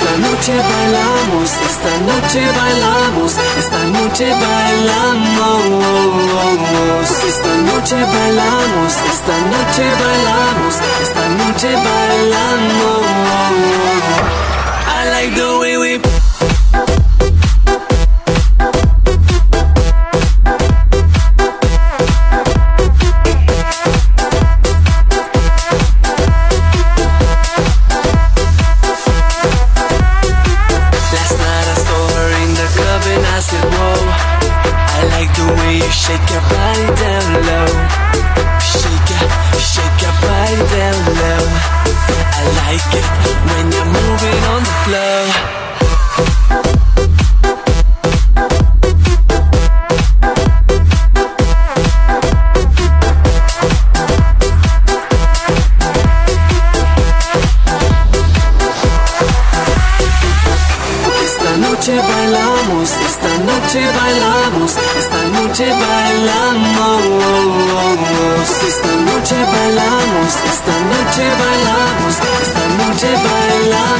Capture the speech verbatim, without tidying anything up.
Esta noche bailamos, esta noche bailamos, esta noche bailamos. Esta noche bailamos, esta noche bailamos, esta noche bailamos. I like the way we shake your body down low. Shake your, shake your body down low. I like it when you're moving on the floor. Esta noche bailamos, esta noche bailamos, esta noche bailamos. Esta noche bailamos, esta noche bailamos, esta noche bailamos.